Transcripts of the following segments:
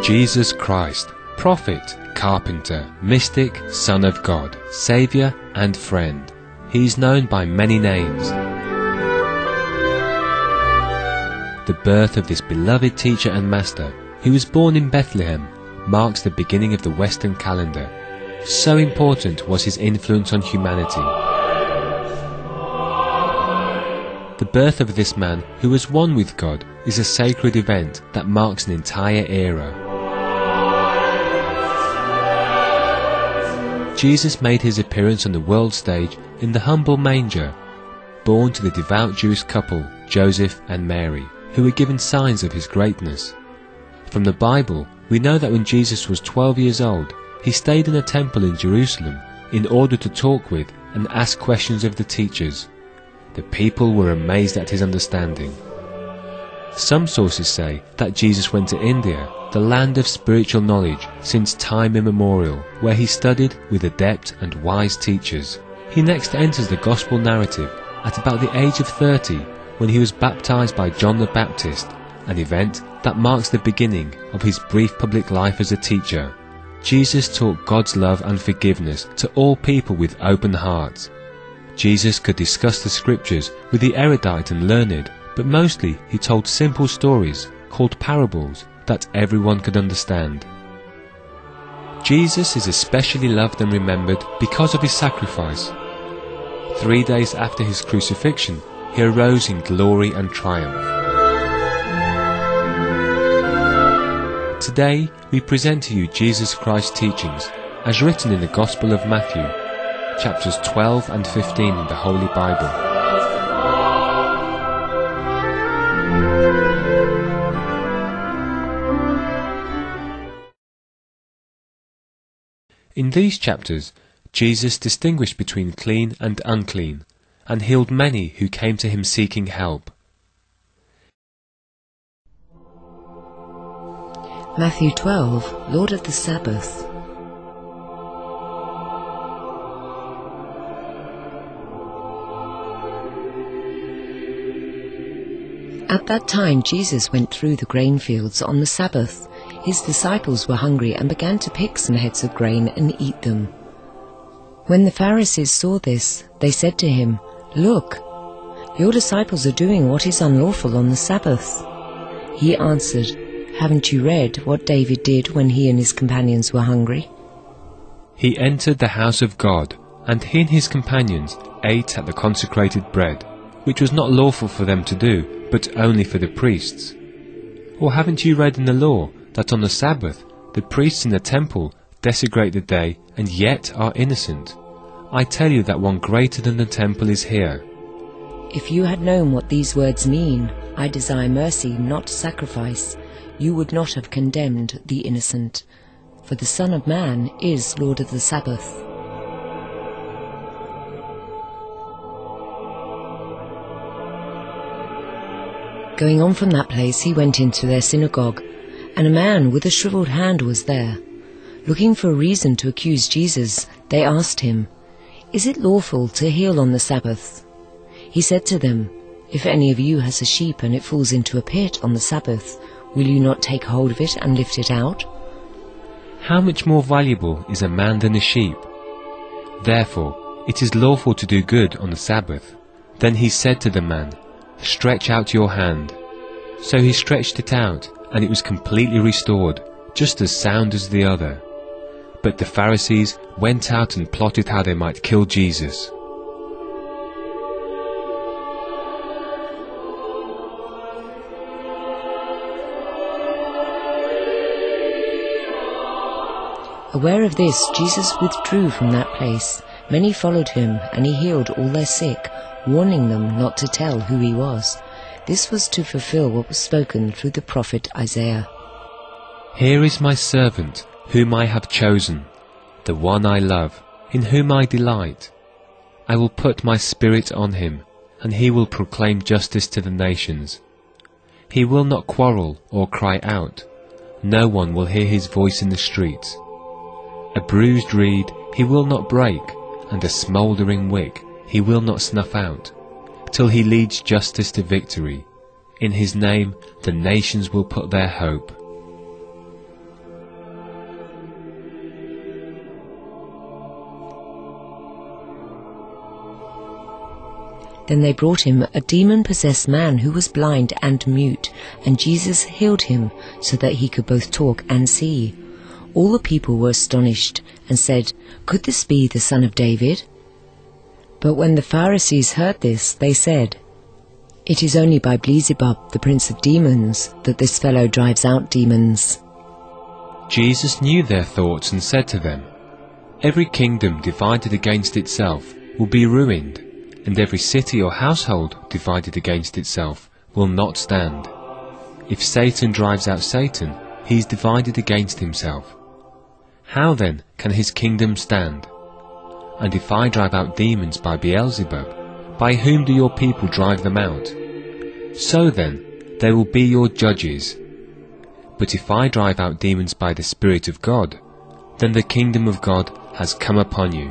Jesus Christ, prophet, carpenter, mystic, Son of God, Saviour and friend. He is known by many names. The birth of this beloved teacher and master, who was born in Bethlehem, marks the beginning of the Western calendar. So important was his influence on humanity. The birth of this man, who was one with God, is a sacred event that marks an entire era. Jesus made his appearance on the world stage in the humble manger, born to the devout Jewish couple, Joseph and Mary, who were given signs of his greatness. From the Bible, we know that when Jesus was 12 years old, he stayed in a temple in Jerusalem in order to talk with and ask questions of the teachers. The people were amazed at his understanding. Some sources say that Jesus went to India, the land of spiritual knowledge since time immemorial, where he studied with adept and wise teachers. He next enters the gospel narrative at about the age of 30, when he was baptized by John the Baptist, an event that marks the beginning of his brief public life as a teacher. Jesus taught God's love and forgiveness to all people with open hearts. Jesus could discuss the scriptures with the erudite and learned, but mostly he told simple stories called parables that everyone could understand. Jesus is especially loved and remembered because of his sacrifice. 3 days after his crucifixion, he arose in glory and triumph. Today, we present to you Jesus Christ's teachings as written in the Gospel of Matthew, chapters 12 and 15 in the Holy Bible. In these chapters, Jesus distinguished between clean and unclean, and healed many who came to him seeking help. Matthew 12, Lord of the Sabbath. At that time Jesus went through the grain fields on the Sabbath. His disciples were hungry and began to pick some heads of grain and eat them. When the Pharisees saw this, they said to him, "Look, your disciples are doing what is unlawful on the Sabbath." He answered, "Haven't you read what David did when he and his companions were hungry? He entered the house of God, and he and his companions ate at the consecrated bread, which was not lawful for them to do, but only for the priests. Or haven't you read in the law that on the Sabbath the priests in the temple desecrate the day and yet are innocent? I tell you that one greater than the temple is here." If you had known what these words mean, "I desire mercy, not sacrifice," you would not have condemned the innocent. For the Son of Man is Lord of the Sabbath. Going on from that place, he went into their synagogue, and a man with a shriveled hand was there. Looking for a reason to accuse Jesus, they asked him, "Is it lawful to heal on the Sabbath?" He said to them, "If any of you has a sheep and it falls into a pit on the Sabbath, will you not take hold of it and lift it out? How much more valuable is a man than a sheep? Therefore, it is lawful to do good on the Sabbath." Then he said to the man, "Stretch out your hand." So he stretched it out, and it was completely restored, just as sound as the other. But the Pharisees went out and plotted how they might kill Jesus. Aware of this, Jesus withdrew from that place. Many followed him, and he healed all their sick, warning them not to tell who he was. This was to fulfill what was spoken through the prophet Isaiah. "Here is my servant, whom I have chosen, the one I love, in whom I delight. I will put my spirit on him, and he will proclaim justice to the nations. He will not quarrel or cry out. No one will hear his voice in the streets. A bruised reed he will not break, and a smouldering wick he will not snuff out, till he leads justice to victory. In his name the nations will put their hope." Then they brought him a demon-possessed man who was blind and mute, and Jesus healed him so that he could both talk and see. All the people were astonished and said, "Could this be the son of David?" But when the Pharisees heard this, they said, "It is only by Beelzebub, the prince of demons, that this fellow drives out demons." Jesus knew their thoughts and said to them, "Every kingdom divided against itself will be ruined, and every city or household divided against itself will not stand. If Satan drives out Satan, he is divided against himself. How then can his kingdom stand? And if I drive out demons by Beelzebub, by whom do your people drive them out? So then, they will be your judges. But if I drive out demons by the Spirit of God, then the kingdom of God has come upon you.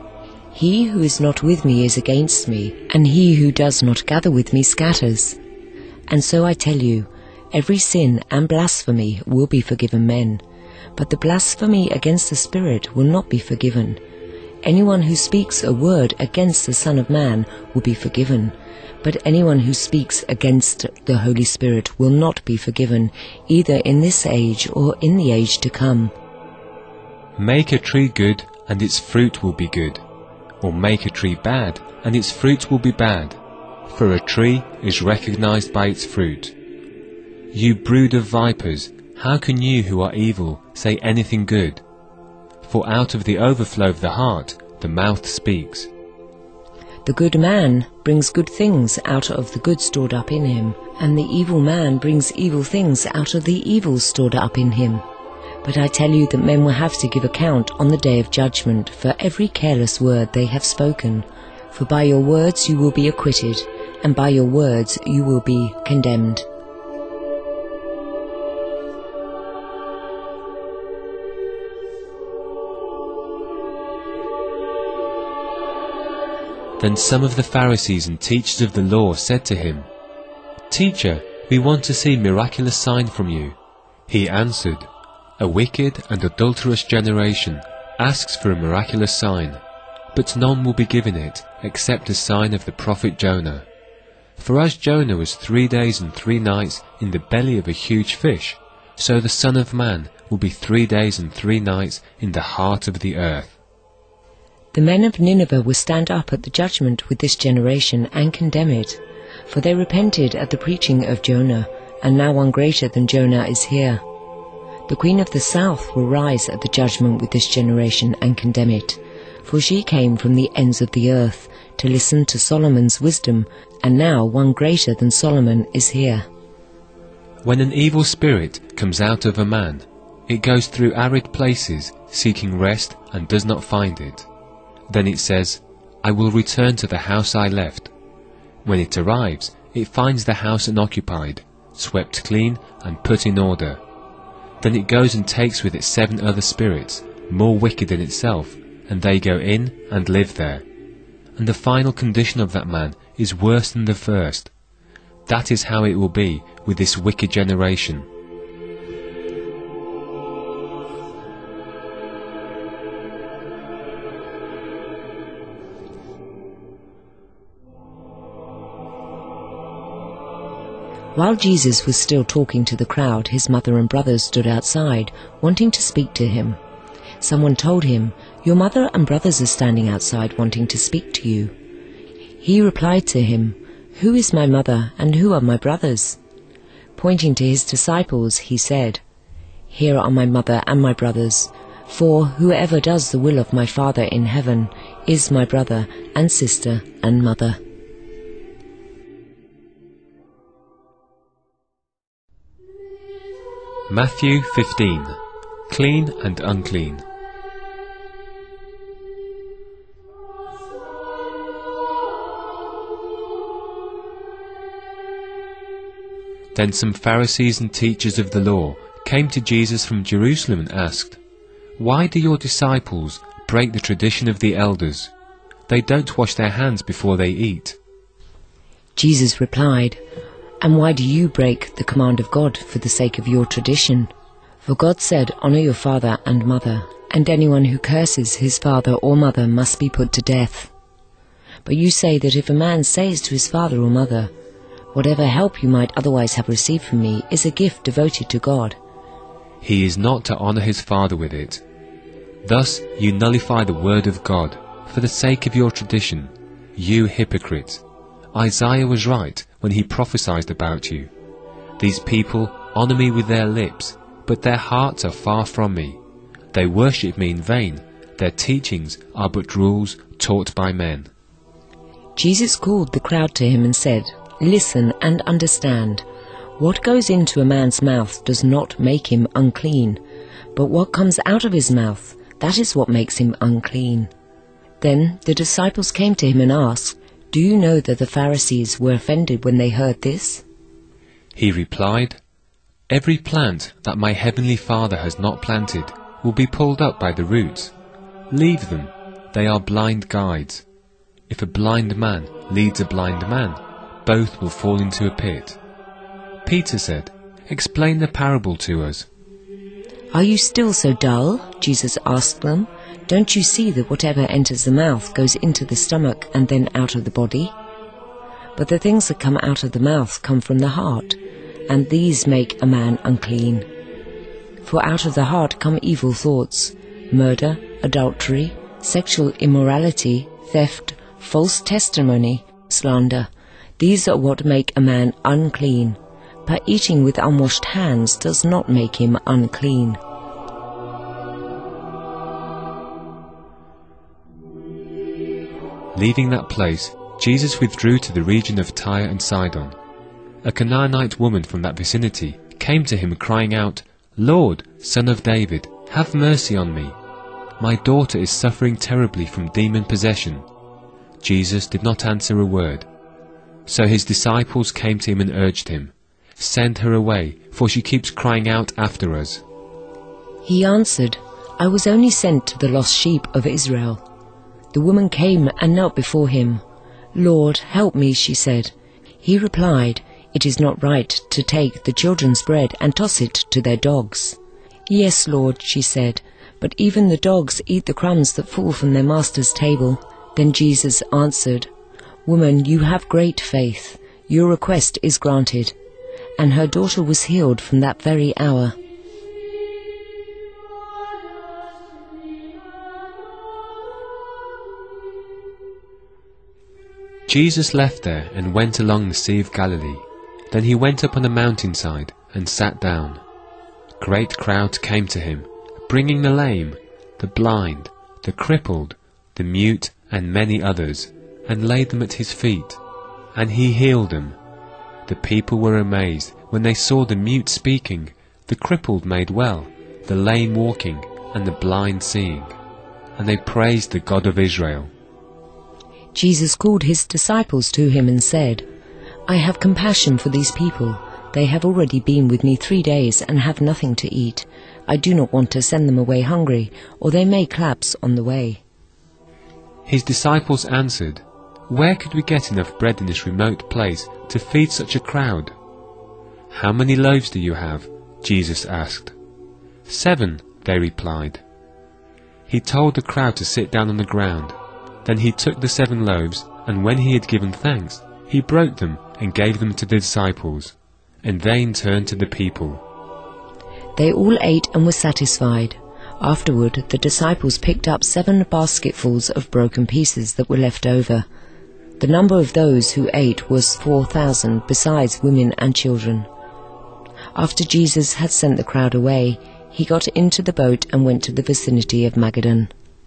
He who is not with me is against me, and he who does not gather with me scatters. And so I tell you, every sin and blasphemy will be forgiven men, but the blasphemy against the Spirit will not be forgiven. Anyone who speaks a word against the Son of Man will be forgiven, but anyone who speaks against the Holy Spirit will not be forgiven, either in this age or in the age to come. Make a tree good, and its fruit will be good, or make a tree bad, and its fruit will be bad, for a tree is recognized by its fruit. You brood of vipers, how can you who are evil say anything good? For out of the overflow of the heart the mouth speaks. The good man brings good things out of the good stored up in him, and the evil man brings evil things out of the evil stored up in him. But I tell you that men will have to give account on the day of judgment for every careless word they have spoken. For by your words you will be acquitted, and by your words you will be condemned. Then some of the Pharisees and teachers of the law said to him, "Teacher, we want to see a miraculous sign from you." He answered, "A wicked and adulterous generation asks for a miraculous sign, but none will be given it except a sign of the prophet Jonah. For as Jonah was 3 days and 3 nights in the belly of a huge fish, so the Son of Man will be 3 days and 3 nights in the heart of the earth." The men of Nineveh will stand up at the judgment with this generation and condemn it, for they repented at the preaching of Jonah, and now one greater than Jonah is here. The queen of the south will rise at the judgment with this generation and condemn it, for she came from the ends of the earth to listen to Solomon's wisdom, and now one greater than Solomon is here. When an evil spirit comes out of a man, it goes through arid places seeking rest and does not find it. Then it says, "I will return to the house I left." When it arrives, it finds the house unoccupied, swept clean and put in order. Then it goes and takes with it 7 other spirits, more wicked than itself, and they go in and live there. And the final condition of that man is worse than the first. That is how it will be with this wicked generation. While Jesus was still talking to the crowd, his mother and brothers stood outside, wanting to speak to him. Someone told him, "Your mother and brothers are standing outside wanting to speak to you." He replied to him, "Who is my mother and who are my brothers?" Pointing to his disciples, he said, "Here are my mother and my brothers, for whoever does the will of my Father in heaven is my brother and sister and mother." Matthew 15. Clean and unclean. Then some Pharisees and teachers of the law came to Jesus from Jerusalem and asked, "Why do your disciples break the tradition of the elders? They don't wash their hands before they eat." Jesus replied, "And why do you break the command of God for the sake of your tradition? For God said, 'Honor your father and mother,' and anyone who curses his father or mother must be put to death. But you say that if a man says to his father or mother, 'Whatever help you might otherwise have received from me is a gift devoted to God,' he is not to honour his father with it. Thus you nullify the word of God for the sake of your tradition, you hypocrites. Isaiah was right when he prophesied about you. These people honour me with their lips, but their hearts are far from me. They worship me in vain. Their teachings are but rules taught by men." Jesus called the crowd to him and said, "Listen and understand. What goes into a man's mouth does not make him unclean, but what comes out of his mouth, that is what makes him unclean." Then the disciples came to him and asked, "Do you know that the Pharisees were offended when they heard this?" He replied, "Every plant that my heavenly Father has not planted will be pulled up by the roots. Leave them, they are blind guides. If a blind man leads a blind man, both will fall into a pit." Peter said, "Explain the parable to us." "Are you still so dull?" Jesus asked them. "Don't you see that whatever enters the mouth goes into the stomach and then out of the body? But the things that come out of the mouth come from the heart, and these make a man unclean. For out of the heart come evil thoughts, murder, adultery, sexual immorality, theft, false testimony, slander. These are what make a man unclean. But eating with unwashed hands does not make him unclean." Leaving that place, Jesus withdrew to the region of Tyre and Sidon. A Canaanite woman from that vicinity came to him crying out, "Lord, Son of David, have mercy on me. My daughter is suffering terribly from demon possession." Jesus did not answer a word. So his disciples came to him and urged him, "Send her away, for she keeps crying out after us." He answered, "I was only sent to the lost sheep of Israel." The woman came and knelt before him. "Lord, help me," she said. He replied, "It is not right to take the children's bread and toss it to their dogs." "Yes, Lord," she said, "but even the dogs eat the crumbs that fall from their master's table." Then Jesus answered, "Woman, you have great faith. Your request is granted." And her daughter was healed from that very hour. Jesus left there and went along the Sea of Galilee. Then he went up on a mountainside and sat down. Great crowds came to him, bringing the lame, the blind, the crippled, the mute, and many others, and laid them at his feet, and he healed them. The people were amazed when they saw the mute speaking, the crippled made well, the lame walking, and the blind seeing, and they praised the God of Israel. Jesus called his disciples to him and said, "I have compassion for these people. They have already been with me 3 days and have nothing to eat. I do not want to send them away hungry, or they may collapse on the way." His disciples answered, "Where could we get enough bread in this remote place to feed such a crowd?" "How many loaves do you have?" Jesus asked. 7, they replied. He told the crowd to sit down on the ground. Then he took the 7 loaves, and when he had given thanks, he broke them and gave them to the disciples, and they in turn to the people. They all ate and were satisfied. Afterward, the disciples picked up 7 basketfuls of broken pieces that were left over. The number of those who ate was 4,000, besides women and children. After Jesus had sent the crowd away, he got into the boat and went to the vicinity of Magadan.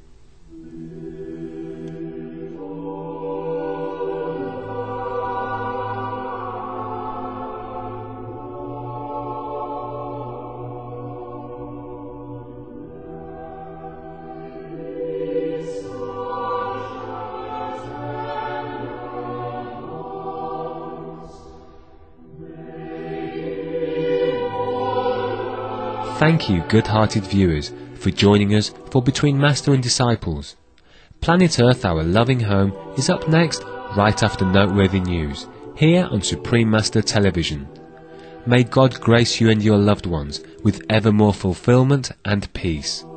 Thank you, good-hearted viewers, for joining us for Between Master and Disciples. Planet Earth, Our Loving Home, is up next, right after noteworthy news, here on Supreme Master Television. May God grace you and your loved ones with ever more fulfillment and peace.